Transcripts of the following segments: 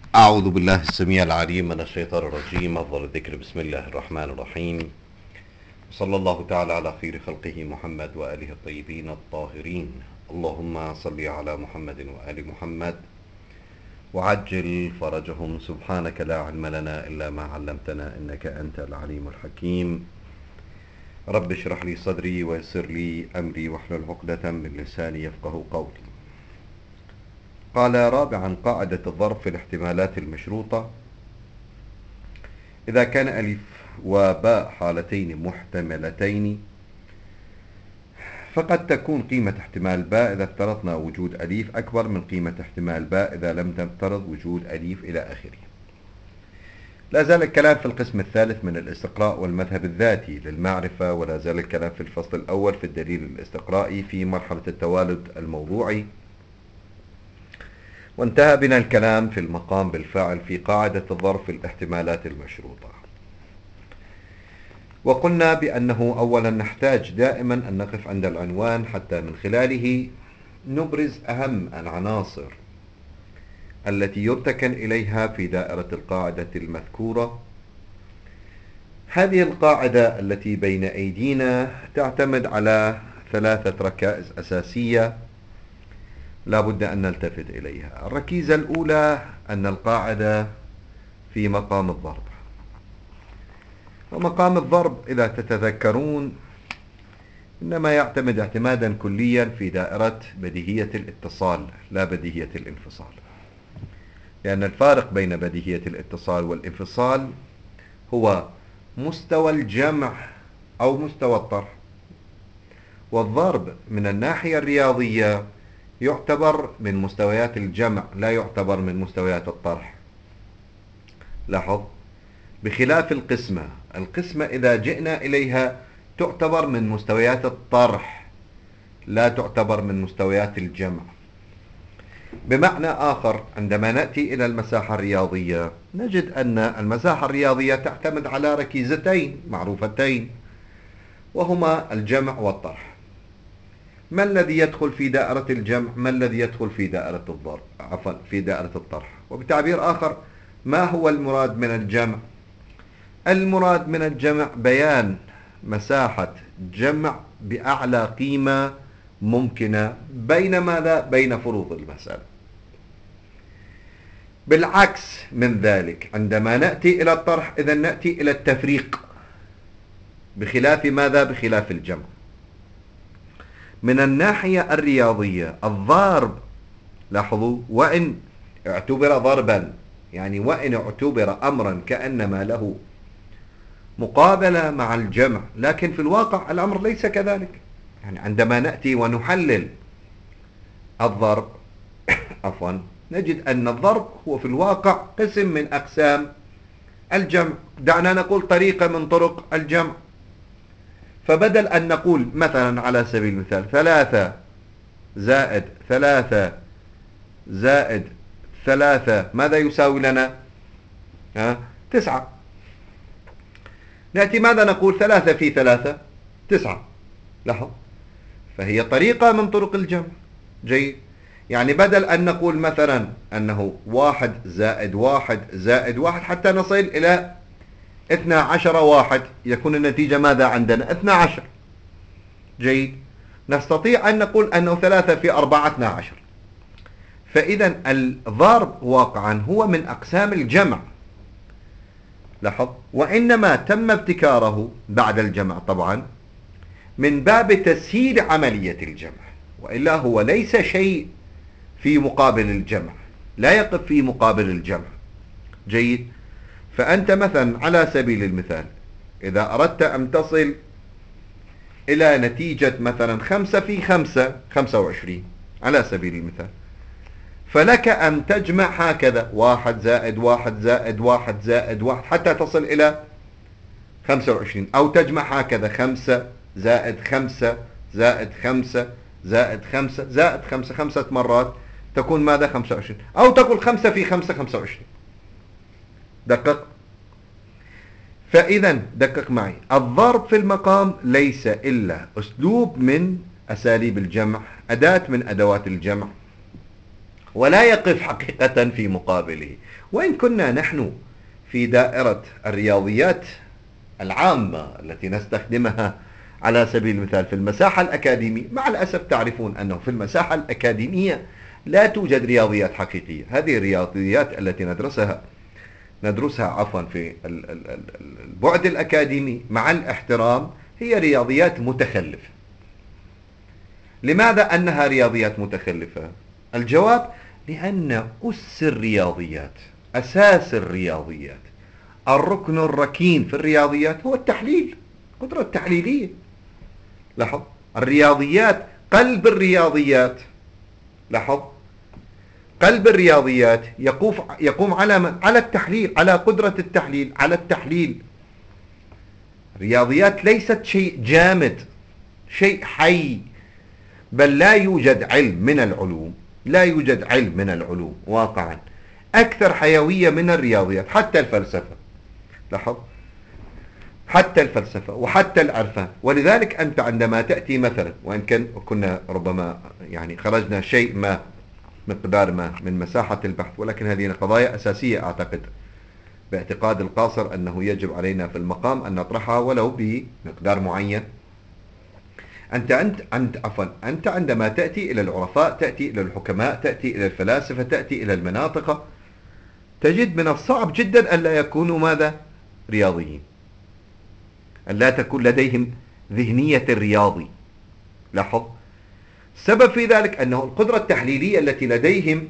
أعوذ بالله السميع العليم من الشيطان الرجيم. أفضل الذكر بسم الله الرحمن الرحيم. صلى الله تعالى على خير خلقه محمد وآله الطيبين الطاهرين. اللهم صل على محمد وآل محمد وعجل فرجهم. سبحانك لا علم لنا إلا ما علمتنا إنك أنت العليم الحكيم. رب اشرح لي صدري ويسر لي أمري واحلل عقدة من لساني يفقه قولي. قال رابعا: قاعدة الظرف في الاحتمالات المشروطة: إذا كان ألف وباء حالتين محتملتين فقد تكون قيمة احتمال باء إذا افترضنا وجود ألف أكبر من قيمة احتمال باء إذا لم نفترض وجود ألف إلى آخره. لا زال الكلام في القسم الثالث من الاستقراء والمذهب الذاتي للمعرفة، ولا زال الكلام في الفصل الأول في الدليل الاستقرائي في مرحلة التوالد الموضوعي، وانتهى بنا الكلام في المقام بالفعل في قاعدة الظرف في الاحتمالات المشروطة. وقلنا بأنه أولا نحتاج دائما أن نقف عند العنوان حتى من خلاله نبرز أهم العناصر التي يرتكن إليها في دائرة القاعدة المذكورة. هذه القاعدة التي بين أيدينا تعتمد على ثلاثة ركائز أساسية لا بد أن نلتفت إليها. الركيزة الأولى أن القاعدة في مقام الضرب، ومقام الضرب إذا تتذكرون إنما يعتمد اعتمادا كليا في دائرة بديهية الاتصال لا بديهية الانفصال، لأن الفارق بين بديهية الاتصال والانفصال هو مستوى الجمع أو مستوى الطرح. والضرب من الناحية الرياضية يعتبر من مستويات الجمع لا يعتبر من مستويات الطرح. لاحظ، بخلاف القسمة إذا جئنا إليها تعتبر من مستويات الطرح لا تعتبر من مستويات الجمع. بمعنى آخر، عندما نأتي إلى المساحة الرياضية نجد أن المساحة الرياضية تعتمد على ركيزتين معروفتين، وهما الجمع والطرح. ما الذي يدخل في دائرة الجمع؟ ما الذي يدخل في دائرة الضرب؟ في دائرة الطرح. وبتعبير آخر، ما هو المراد من الجمع؟ المراد من الجمع بيان مساحة جمع بأعلى قيمة ممكنة بين ماذا؟ بين فروض المسألة. بالعكس من ذلك، عندما نأتي إلى الطرح إذا نأتي إلى التفريق، بخلاف ماذا؟ بخلاف الجمع. من الناحية الرياضية الضرب، لاحظوا، وإن اعتبر ضربا، يعني وإن اعتبر أمرا كأنما له مقابلة مع الجمع، لكن في الواقع الأمر ليس كذلك. يعني عندما نأتي ونحلل الضرب نجد أن الضرب هو في الواقع قسم من أقسام الجمع. دعنا نقول طريقة من طرق الجمع. فبدل أن نقول مثلا على سبيل المثال 3 زائد 3 زائد 3 ماذا يساوي لنا؟ 9. نأتي ماذا نقول؟ 3 في 3 9. لاحظ، فهي طريقة من طرق الجمع. جيد، يعني بدل أن نقول مثلا أنه 1 زائد 1 زائد 1 حتى نصل إلى 12 واحد، يكون النتيجة ماذا عندنا؟ 12. جيد، نستطيع أن نقول أنه 3 في 4 12. فإذا الضرب واقعا هو من أقسام الجمع. لاحظ، وإنما تم ابتكاره بعد الجمع طبعا من باب تسهيل عملية الجمع، وإلا هو ليس شيء في مقابل الجمع، لا يقف في مقابل الجمع. جيد، فأنت مثلا على سبيل المثال إذا أردت أن تصل إلى نتيجة مثلا 5 في 5 25 على سبيل المثال، فلك أن تجمع هكذا 1 زائد 1 زائد 1 زائد 1 حتى تصل إلى 25، أو تجمع هكذا 5 زائد 5 زائد 5 زائد 5 زائد 5 5 مرات تكون ماذا؟ 25. أو تقول 5 في 5 25. دقق. فإذا دقق معي، الضرب في المقام ليس إلا أسلوب من أساليب الجمع، أداة من أدوات الجمع. ولا يقف حقيقة في مقابله. وإن كنا نحن في دائرة الرياضيات العامة التي نستخدمها على سبيل المثال في المساحة الأكاديمية، مع الأسف تعرفون أنه في المساحة الأكاديمية لا توجد رياضيات حقيقية. هذه الرياضيات التي ندرسها في البعد الأكاديمي مع الاحترام هي رياضيات متخلفة. لماذا أنها رياضيات متخلفة؟ الجواب لأن أساس الرياضيات، الركن الركين في الرياضيات هو التحليل، القدرة التحليلية. لاحظ، الرياضيات قلب الرياضيات، لاحظ، قلب الرياضيات يقوم على التحليل، على قدرة التحليل، على التحليل. الرياضيات ليست شيء جامد، شيء حي، بل لا يوجد علم من العلوم واقعا أكثر حيوية من الرياضيات، حتى الفلسفة. لاحظ، حتى الفلسفة وحتى العرفان. ولذلك أنت عندما تأتي مثلا، وإن كنا ربما خرجنا مقدار ما من مساحة البحث، ولكن هذه قضايا أساسية أعتقد باعتقاد القاصر أنه يجب علينا في المقام أن نطرحها ولو بمقدار معين. أنت عندما تأتي إلى العرفاء، تأتي إلى الحكماء، تأتي إلى الفلاسفة، تأتي إلى المناطق، تجد من الصعب جدا أن لا يكونوا ماذا؟ رياضيين، أن لا تكون لديهم ذهنية الرياضي. لاحظ، السبب في ذلك أنه القدرة التحليلية التي لديهم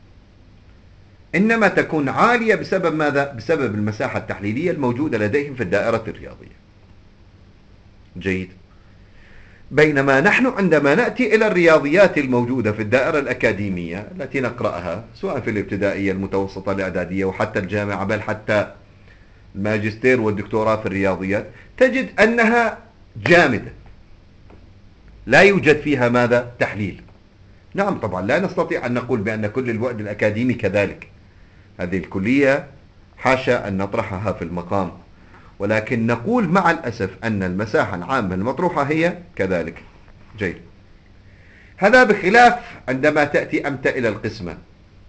إنما تكون عالية بسبب ماذا؟ بسبب المساحة التحليلية الموجودة لديهم في الدائرة الرياضية. جيد. بينما نحن عندما نأتي إلى الرياضيات الموجودة في الدائرة الأكاديمية التي نقرأها سواء في الابتدائية، المتوسطة، الإعدادية، وحتى الجامعة، بل حتى الماجستير والدكتوراه في الرياضيات، تجد أنها جامدة، لا يوجد فيها ماذا؟ تحليل. نعم، طبعا لا نستطيع أن نقول بأن كل البعد الأكاديمي كذلك، هذه الكلية حاشا أن نطرحها في المقام، ولكن نقول مع الأسف أن المساحة العامة المطروحة هي كذلك. جيد. هذا بخلاف عندما تأتي أنت إلى القسمة.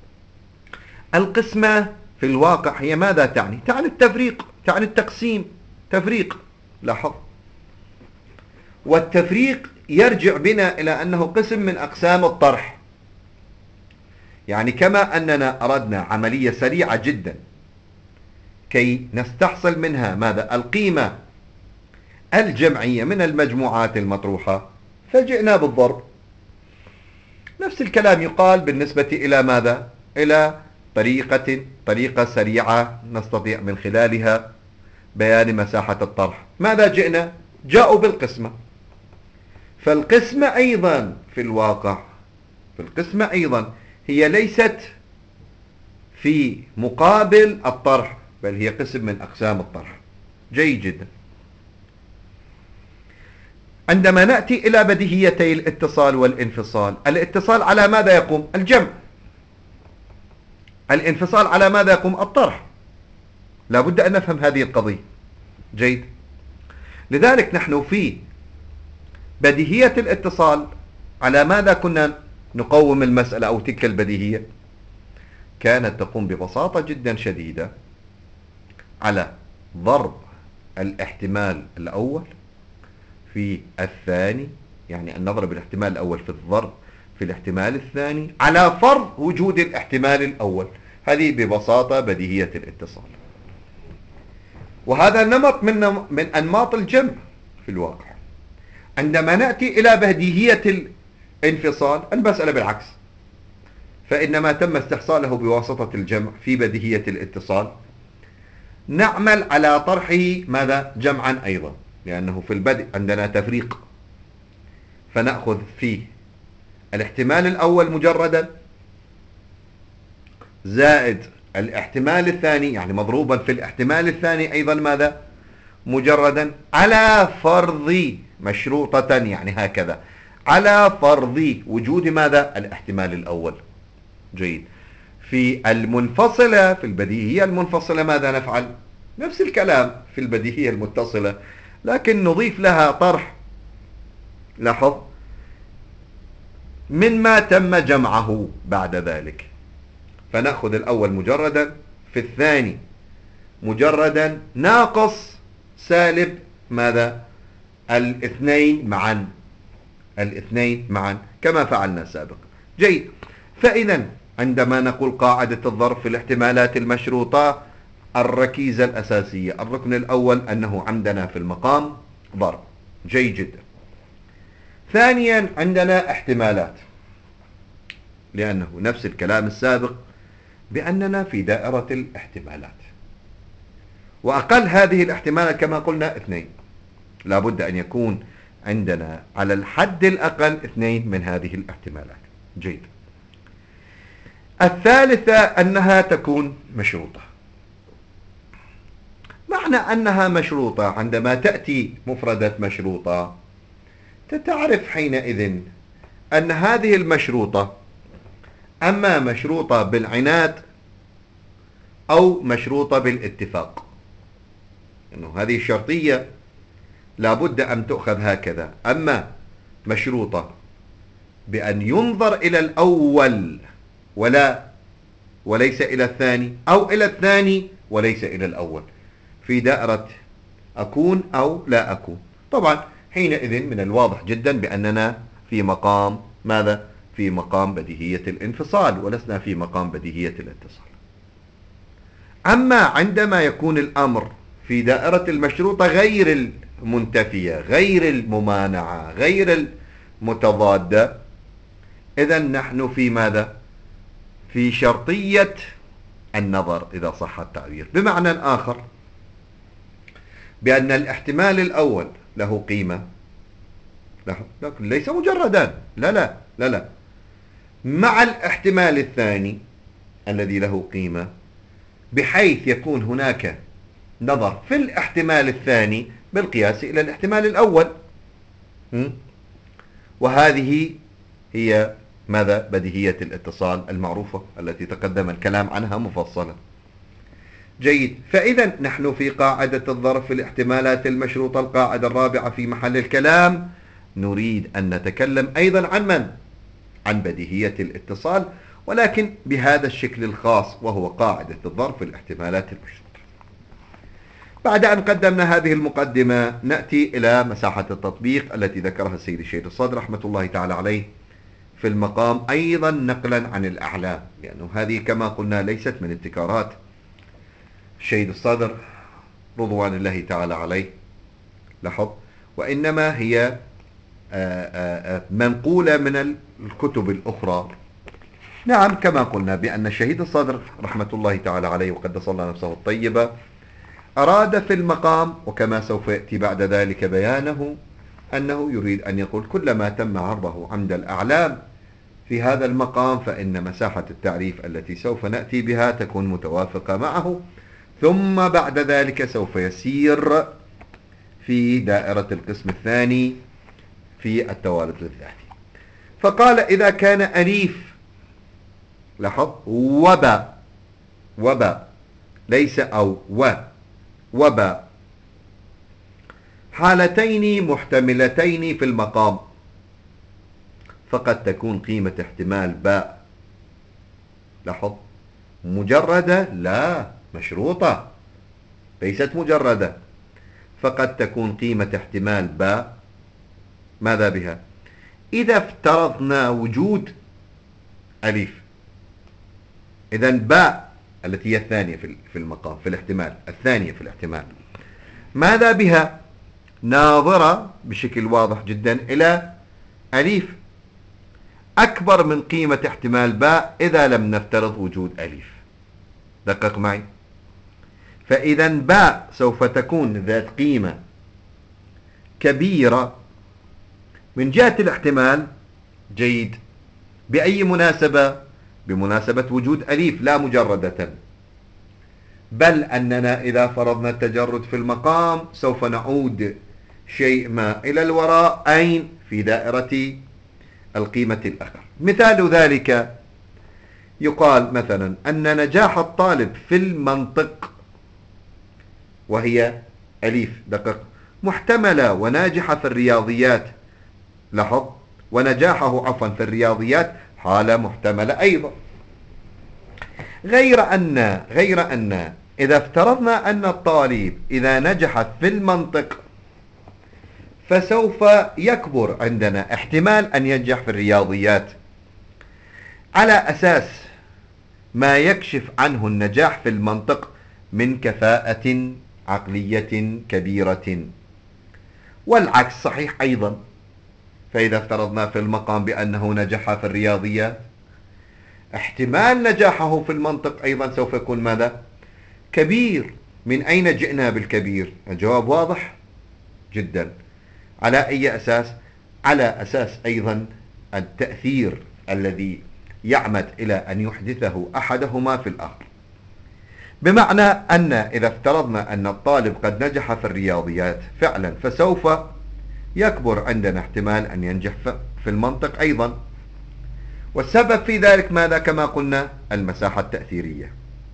القسمة في الواقع هي ماذا تعني؟ تعني التفريق، تعني التقسيم، تفريق. لاحظ، والتفريق يرجع بنا إلى أنه قسم من أقسام الطرح. كما أننا أردنا عملية سريعة جدا كي نستحصل منها ماذا؟ القيمة الجمعية من المجموعات المطروحة، فجئنا بالضرب. نفس الكلام يقال بالنسبة إلى ماذا؟ إلى طريقة سريعة نستطيع من خلالها بيان مساحة الطرح. ماذا جئنا؟ جاءوا بالقسمة. فالقسمة أيضا في الواقع، هي ليست في مقابل الطرح، بل هي قسم من أقسام الطرح. جيد جدا. عندما نأتي إلى بديهيتي الاتصال والانفصال، الاتصال على ماذا يقوم؟ الجمع. الانفصال على ماذا يقوم؟ الطرح. لا بد أن نفهم هذه القضية. جيد. لذلك نحن في بديهية الاتصال على ماذا كنا نقوم المسألة أو تلك البديهية؟ كانت تقوم ببساطة جدا شديدة على ضرب الاحتمال الأول في الثاني، أن نضرب الاحتمال الأول في الضرب في الاحتمال الثاني على فرض وجود الاحتمال الأول. هذه ببساطة بديهية الاتصال، وهذا نمط من أنماط الجمع في الواقع. عندما نأتي إلى بديهية الانفصال، المسألة بالعكس، فإنما تم استحصاله بواسطة الجمع. في بديهية الاتصال نعمل على طرحه ماذا؟ جمعا أيضا، لأنه في البدء عندنا تفريق، فنأخذ فيه الاحتمال الأول مجردا زائد الاحتمال الثاني، مضروبا في الاحتمال الثاني أيضا ماذا؟ مجردا، على فرض مشروطة، هكذا، على فرض وجود ماذا؟ الاحتمال الأول. جيد. في المنفصلة، في البديهية المنفصلة ماذا نفعل؟ نفس الكلام في البديهية المتصلة، لكن نضيف لها طرح. لاحظ، مما تم جمعه بعد ذلك. فنأخذ الأول مجردا، في الثاني مجردا ناقص سالب ماذا؟ الاثنين معا، الاثنين معا كما فعلنا سابقا. جيد. فإذا عندما نقول قاعدة الظرف في الاحتمالات المشروطة، الركيزة الأساسية الركن الأول أنه عندنا في المقام ظرف. جيد جدا. ثانيا عندنا احتمالات، لأنه نفس الكلام السابق بأننا في دائرة الاحتمالات، وأقل هذه الاحتمالات كما قلنا اثنين، لابد أن يكون عندنا على الحد الأقل اثنين من هذه الاحتمالات. جيد. الثالثة أنها تكون مشروطة. معنى أنها مشروطة، عندما تأتي مفردة مشروطة تتعرف حينئذ أن هذه المشروطة أما مشروطة بالعناد أو مشروطة بالاتفاق، إنه هذه شرطية لابد أن تؤخذ هكذا. أما مشروطة بأن ينظر إلى الأول وليس إلى الثاني، أو إلى الثاني وليس إلى الأول، في دائرة أكون أو لا أكون، طبعا حينئذ من الواضح جدا بأننا في مقام ماذا؟ في مقام بديهية الانفصال، ولسنا في مقام بديهية الاتصال. أما عندما يكون الأمر في دائرة المشروطة غير المنتفية، غير الممانعة، غير المتضادة، إذا نحن في ماذا؟ في شرطية النظر إذا صح التعبير. بمعنى آخر، بأن الاحتمال الأول له قيمة، لكن ليس مجردا، لا، مع الاحتمال الثاني الذي له قيمة، بحيث يكون هناك نظر في الاحتمال الثاني بالقياس إلى الاحتمال الأول. وهذه هي ماذا؟ بديهية الاتصال المعروفة التي تقدم الكلام عنها مفصلا. جيد. فإذا نحن في قاعدة الظرف في الاحتمالات المشروطة، القاعدة الرابعة في محل الكلام، نريد أن نتكلم أيضا عن من؟ عن بديهية الاتصال، ولكن بهذا الشكل الخاص، وهو قاعدة الظرف في الاحتمالات المشروطة. بعد أن قدمنا هذه المقدمة نأتي إلى مساحة التطبيق التي ذكرها السيد الشيخ الصدر رحمة الله تعالى عليه في المقام، أيضا نقلا عن الأعلام، لأنه هذه كما قلنا ليست من ابتكارات الشيخ الصدر رضوان الله تعالى عليه، لاحظ، وإنما هي منقولة من الكتب الأخرى. نعم، كما قلنا بأن الشهيد الصدر رحمة الله تعالى عليه وقدس الله نفسه الطيبة أراد في المقام، وكما سوف يأتي بعد ذلك بيانه، أنه يريد أن يقول كلما تم عرضه عند الأعلام في هذا المقام فإن مساحة التعريف التي سوف نأتي بها تكون متوافقة معه، ثم بعد ذلك سوف يسير في دائرة القسم الثاني في التوالد الذاتي. فقال إذا كان أليف، لاحظ، وبا ليس أو وبا حالتين محتملتين في المقام، فقد تكون قيمة احتمال باء، لاحظ، مجردة؟ لا، مشروطة، ليست مجردة. فقد تكون قيمة احتمال باء ماذا بها؟ إذا افترضنا وجود أليف، إذن باء التي هي الثانية في المقام في الاحتمال، الثانية في الاحتمال، ماذا بها؟ ناظرة بشكل واضح جدا إلى أليف أكبر من قيمة احتمال باء إذا لم نفترض وجود أليف. دقق معي. فإذا باء سوف تكون ذات قيمة كبيرة من جهة الاحتمال. جيد. بأي مناسبة؟ بمناسبة وجود أليف، لا مجردة، بل أننا إذا فرضنا التجرد في المقام سوف نعود شيء ما إلى الوراء، أين؟ في دائرة القيمة الأخر. مثال ذلك يقال مثلا أن نجاح الطالب في المنطق، وهي أليف، دقق، محتملة وناجحة في الرياضيات، لاحظ، ونجاحه عفوا في الرياضيات حالة محتملة أيضا. غير أن إذا افترضنا أن الطالب إذا نجح في المنطق فسوف يكبر عندنا احتمال أن ينجح في الرياضيات على أساس ما يكشف عنه النجاح في المنطق من كفاءة عقلية كبيرة، والعكس صحيح أيضا. فإذا افترضنا في المقام بأنه نجح في الرياضيات احتمال نجاحه في المنطق أيضا سوف يكون ماذا؟ كبير. من أين جئنا بالكبير؟ الجواب واضح جدا. على أي أساس؟ على أساس أيضا التأثير الذي يعمد إلى أن يحدثه أحدهما في الآخر. بمعنى أن إذا افترضنا أن الطالب قد نجح في الرياضيات فعلا فسوف يكبر عندنا احتمال أن ينجح في المنطق أيضا. والسبب في ذلك ماذا؟ كما قلنا المساحة التأثيرية،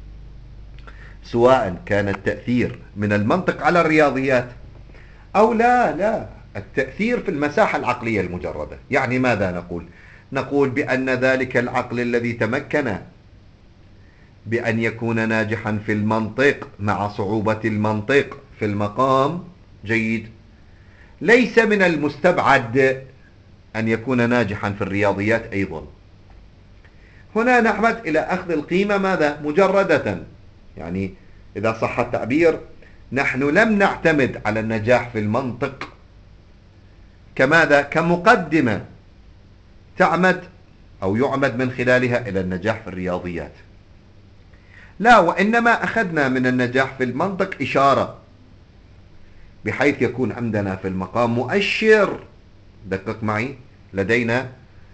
سواء كان التأثير من المنطق على الرياضيات أو لا التأثير في المساحة العقلية المجردة. يعني ماذا نقول؟ نقول بأن ذلك العقل الذي تمكن بأن يكون ناجحا في المنطق مع صعوبة المنطق في المقام جيد، ليس من المستبعد أن يكون ناجحا في الرياضيات أيضا. هنا نحمد إلى أخذ القيمة ماذا؟ مجردة. يعني إذا صح التعبير نحن لم نعتمد على النجاح في المنطق كماذا؟ كمقدمة تعمد أو يعمد من خلالها إلى النجاح في الرياضيات، لا، وإنما أخذنا من النجاح في المنطق إشارة بحيث يكون عندنا في المقام مؤشر. دقق معي، لدينا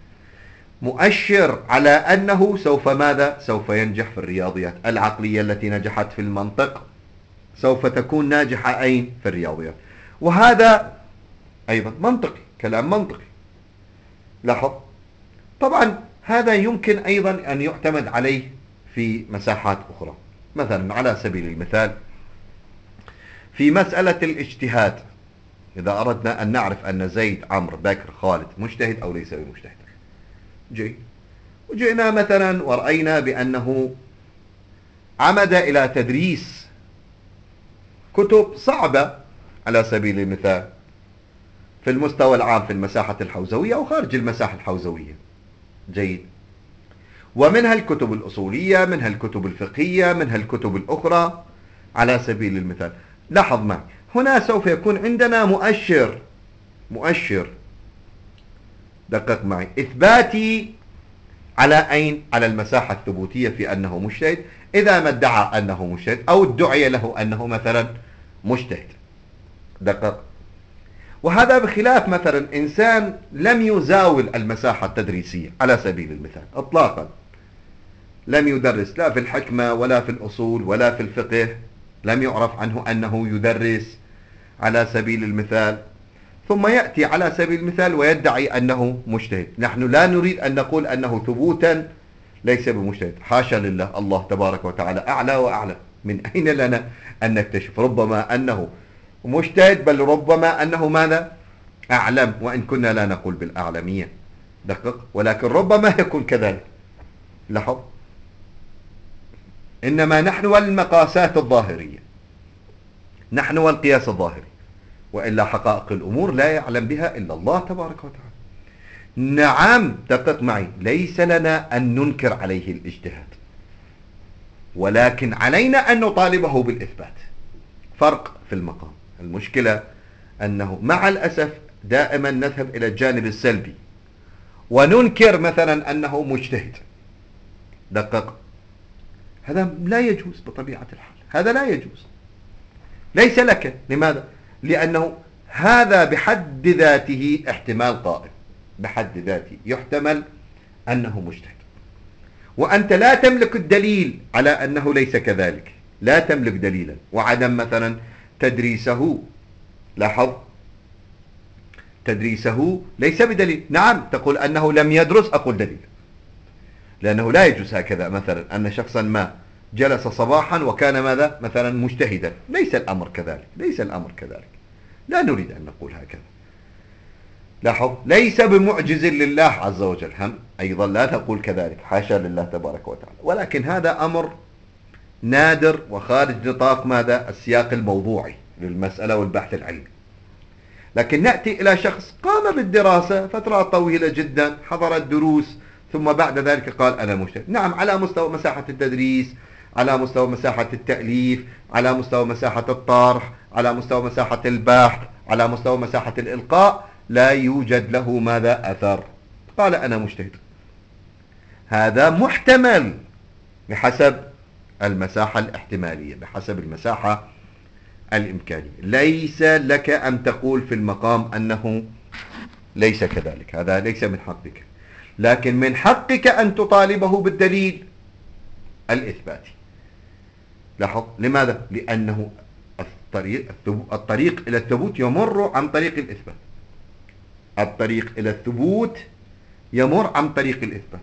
مؤشر على أنه سوف ماذا؟ سوف ينجح في الرياضيات. العقلية التي نجحت في المنطق سوف تكون ناجحة أين؟ في الرياضيات. وهذا أيضا منطقي، كلام منطقي. لاحظ، طبعا هذا يمكن أيضا أن يعتمد عليه في مساحات أخرى. مثلا على سبيل المثال في مسألة الاجتهاد، إذا أردنا أن نعرف أن زيد عمرو بكر خالد مجتهد أو ليس بمجتهد، جيد، وجئنا مثلا ورأينا بأنه عمد إلى تدريس كتب صعبة على سبيل المثال في المستوى العام في المساحة الحوزوية أو خارج المساحة الحوزوية، جيد، ومنها الكتب الأصولية، منها الكتب الفقهية، منها الكتب الأخرى على سبيل المثال. لاحظ معي، هنا سوف يكون عندنا مؤشر دقق معي إثباتي على أين؟ على المساحة الثبوتية في أنه مجتهد، إذا ما ادعى أنه مجتهد أو ادعي له أنه مثلا مجتهد. دقق. وهذا بخلاف مثلا إنسان لم يزاول المساحة التدريسية على سبيل المثال إطلاقا، لم يدرس لا في الحكمة ولا في الأصول ولا في الفقه، لم يعرف عنه أنه يدرس على سبيل المثال، ثم يأتي على سبيل المثال ويدعي أنه مجتهد. نحن لا نريد أن نقول أنه ثبوتا ليس بمجتهد، حاشا لله، الله تبارك وتعالى أعلى وأعلى. من أين لنا أن نكتشف؟ ربما أنه مجتهد، بل ربما أنه ماذا؟ أعلم، وإن كنا لا نقول بالأعلمية. دقق، ولكن ربما يكون كذلك. لاحظ، إنما نحن والمقاسات الظاهرية، نحن والقياس الظاهري، وإلا حقائق الأمور لا يعلم بها إلا الله تبارك وتعالى. نعم، دقق معي، ليس لنا أن ننكر عليه الاجتهاد، ولكن علينا أن نطالبه بالإثبات. فرق في المقام. المشكلة أنه مع الأسف دائما نذهب إلى الجانب السلبي وننكر مثلا أنه مجتهد. دقق، هذا لا يجوز بطبيعة الحال، هذا لا يجوز، ليس لك. لماذا؟ لأنه هذا بحد ذاته احتمال قائم، بحد ذاته يحتمل أنه مجتهد، وأنت لا تملك الدليل على أنه ليس كذلك، لا تملك دليلا. وعدم مثلا تدريسه، لاحظ، تدريسه ليس بدليل. نعم، تقول أنه لم يدرس، أقول دليل، لأنه لا يجوز هكذا مثلا أن شخصا ما جلس صباحا وكان ماذا؟ مثلا مجتهدا. ليس الأمر كذلك، ليس الأمر كذلك، لا نريد أن نقول هكذا. لاحظ ليس بمعجز لله عز وجل، هم أيضا لا تقول كذلك، حاشا لله تبارك وتعالى، ولكن هذا أمر نادر وخارج نطاق ماذا؟ السياق الموضوعي للمسألة والبحث العلمي. لكن نأتي إلى شخص قام بالدراسة فترة طويلة جدا، حضر الدروس، ثم بعد ذلك قال أنا مجتهد. نعم، على مستوى مساحة التدريس، على مستوى مساحة التأليف، على مستوى مساحة الطرح، على مستوى مساحة البحث، على مستوى مساحة الإلقاء لا يوجد له ماذا؟ أثر. قال أنا مجتهد. هذا محتمل بحسب المساحة الاحتمالية، بحسب المساحة الإمكانية. ليس لك أن تقول في المقام أنه ليس كذلك، هذا ليس من حقك، لكن من حقك أن تطالبه بالدليل الإثباتي. لاحظ لماذا؟ لأنه الطريق إلى الثبوت يمر عن طريق الإثبات. الطريق إلى الثبوت يمر عن طريق الإثبات.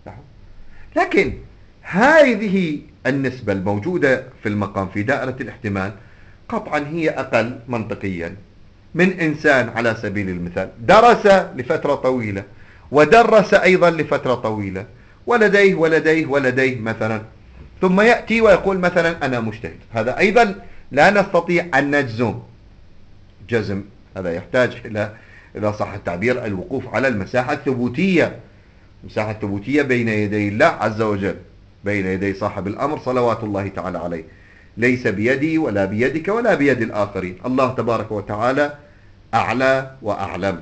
لكن هذه النسبة الموجودة في المقام في دائرة الاحتمال قطعا هي أقل منطقيا من إنسان على سبيل المثال درس لفترة طويلة ودرس أيضا لفترة طويلة ولديه ولديه ولديه مثلا، ثم يأتي ويقول مثلا أنا مجتهد. هذا أيضا لا نستطيع أن نجزم جزم، هذا يحتاج إلى صح التعبير الوقوف على المساحة الثبوتية، مساحة ثبوتية بين يدي الله عز وجل، بين يدي صاحب الأمر صلوات الله تعالى عليه، ليس بيدي ولا بيدك ولا بيد الآخرين، الله تبارك وتعالى أعلى وأعلم.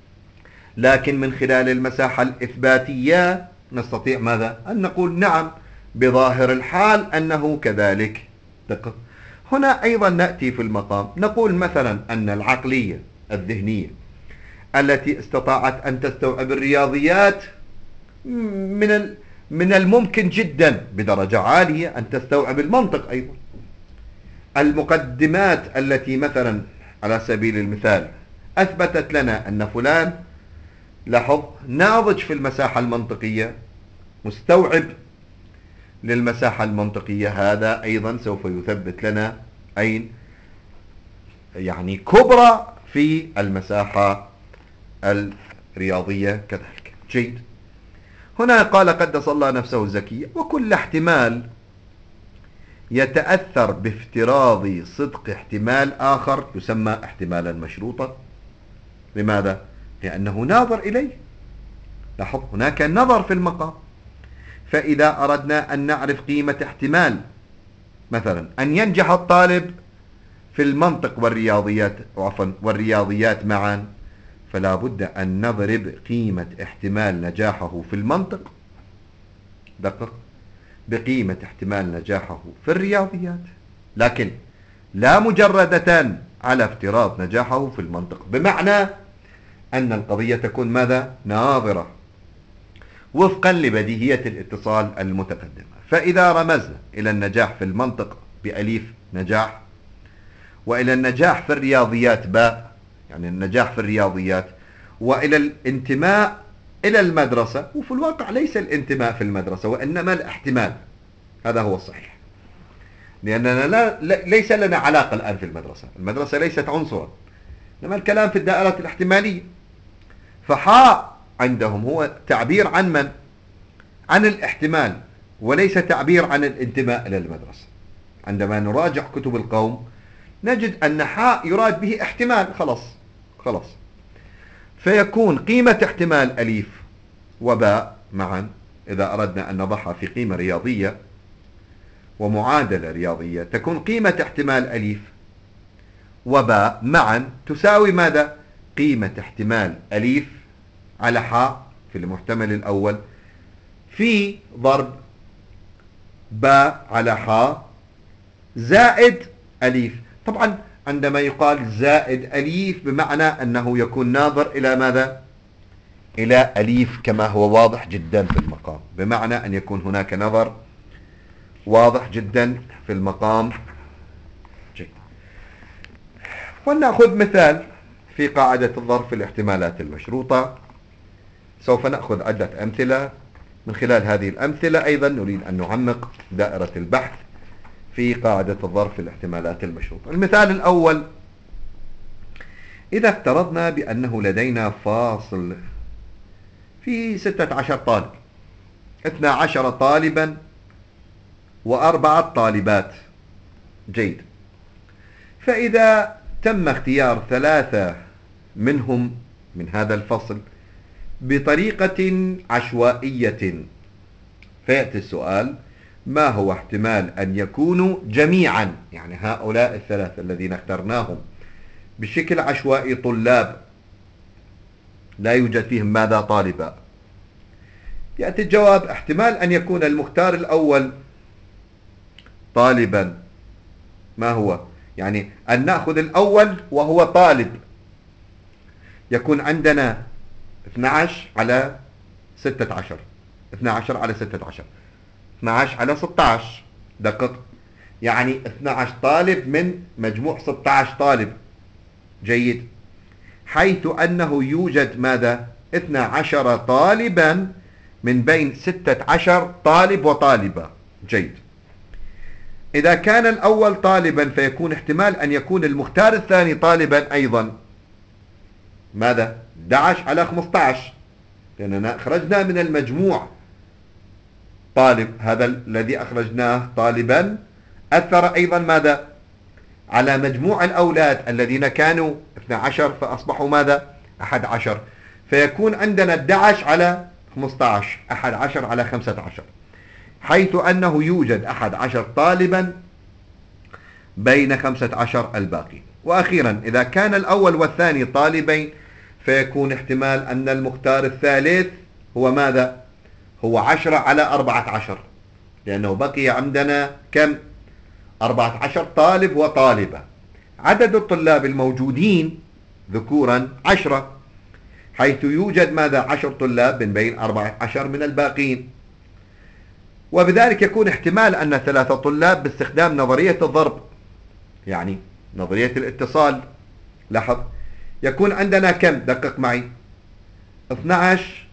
لكن من خلال المساحة الإثباتية نستطيع ماذا؟ أن نقول نعم بظاهر الحال أنه كذلك. هنا أيضا نأتي في المقام نقول مثلا أن العقلية الذهنية التي استطاعت أن تستوعب الرياضيات من الممكن جدا بدرجة عالية أن تستوعب المنطق أيضا. المقدمات التي مثلا على سبيل المثال أثبتت لنا أن فلان لاحظ ناضج في المساحة المنطقية، مستوعب للمساحة المنطقية، هذا أيضا سوف يثبت لنا أين يعني كبرى في المساحة الرياضية كذلك. جيد. هنا قال قدس الله نفسه الزكية وكل احتمال يتأثر بافتراض صدق احتمال آخر يسمى احتمالا مشروطا. لماذا؟ لأنه ناظر إليه. لاحظ هناك نظر في المقام. فإذا أردنا أن نعرف قيمة احتمال مثلا أن ينجح الطالب في المنطق والرياضيات معا، فلا بد أن نضرب قيمة احتمال نجاحه في المنطق دقق بقيمة احتمال نجاحه في الرياضيات، لكن لا مجردة على افتراض نجاحه في المنطق، بمعنى أن القضية تكون ماذا؟ ناظرة وفقا لبديهية الاتصال المتقدمة. فإذا رمزنا إلى النجاح في المنطق بأليف نجاح، وإلى النجاح في الرياضيات باء يعني النجاح في الرياضيات، وإلى الانتماء إلى المدرسة، وفي الواقع ليس الانتماء في المدرسة وإنما الاحتمال، هذا هو الصحيح، لأننا ليس لنا علاقة الآن في المدرسة ليست عنصرا، إنما الكلام في الدائرة الاحتمالية. فحاء عندهم هو تعبير عن من؟ عن الاحتمال، وليس تعبير عن الانتماء إلى المدرسة. عندما نراجع كتب القوم نجد أن حاء يراد به احتمال، خلاص فيكون قيمة احتمال أليف وباء معا إذا أردنا أن نضعها في قيمة رياضية ومعادلة رياضية، تكون قيمة احتمال أليف وباء معا تساوي ماذا؟ قيمة احتمال أليف على حاء في المحتمل الأول في ضرب باء على حاء زائد أليف. طبعا عندما يقال زائد أليف بمعنى أنه يكون ناظر إلى ماذا؟ إلى أليف كما هو واضح جدا في المقام، بمعنى أن يكون هناك نظر واضح جدا في المقام. جيد. ولنأخذ مثال في قاعدة الظرف في الاحتمالات المشروطة. سوف نأخذ عدة أمثلة، من خلال هذه الأمثلة أيضا نريد أن نعمق دائرة البحث في قاعدة الظرف في الاحتمالات المشروطة. المثال الأول: إذا افترضنا بأنه لدينا فاصل في 16 طالب، 12 طالبا و4 طالبات. جيد. فإذا تم اختيار 3 منهم من هذا الفصل بطريقة عشوائية، فيأتي السؤال: ما هو احتمال أن يكونوا جميعا، يعني هؤلاء ال3 الذين اخترناهم بشكل عشوائي، طلاب لا يوجد فيهم ماذا؟ طالبا. يأتي الجواب: احتمال أن يكون المختار الأول طالبا. ما هو؟ يعني أن نأخذ الأول وهو طالب، يكون عندنا 12 على 16، 12 على 16، 12 على 16. دقق، يعني 12 طالب من مجموع 16 طالب. جيد. حيث أنه يوجد ماذا؟ 12 طالبا من بين 16 طالب وطالبة. جيد. إذا كان الأول طالبا فيكون احتمال أن يكون المختار الثاني طالبا أيضا. ماذا؟ 11 على 15، لأننا أخرجنا من المجموع طالب، هذا الذي أخرجناه طالبا أثر أيضا ماذا؟ على مجموع الأولاد الذين كانوا 12 فأصبحوا ماذا؟ 11. فيكون عندنا 11 على 15، 11 على 15، حيث أنه يوجد 11 طالبا بين 15 الباقي. وأخيرا، إذا كان الأول والثاني طالبين فيكون احتمال أن المختار الثالث هو ماذا؟ هو 10 على 14، لأنه بقي عندنا كم؟ 14 طالب وطالبة. عدد الطلاب الموجودين ذكورا 10، حيث يوجد ماذا؟ 10 طلاب من بين 14 من الباقين. وبذلك يكون احتمال أن 3 طلاب باستخدام نظرية الضرب، يعني نظرية الاتصال. لاحظ، يكون عندنا كم؟ دقق معي، 12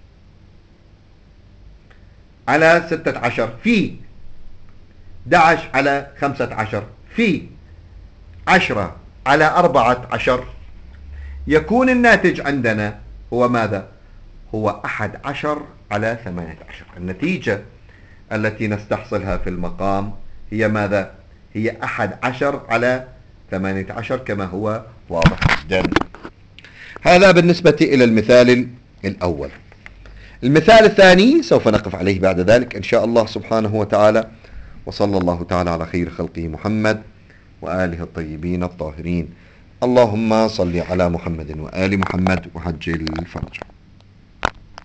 على 16 في 11 على 15 في 10 على 14، يكون الناتج عندنا هو ماذا؟ هو 11 على 18. النتيجة التي نستحصلها في المقام هي ماذا؟ هي 11 على 18 كما هو واضح جدا. هذا بالنسبة إلى المثال الأول. المثال الثاني سوف نقف عليه بعد ذلك إن شاء الله سبحانه وتعالى. وصلى الله تعالى على خير خلقه محمد وآله الطيبين الطاهرين. اللهم صل على محمد وآل محمد وعجل فرجه.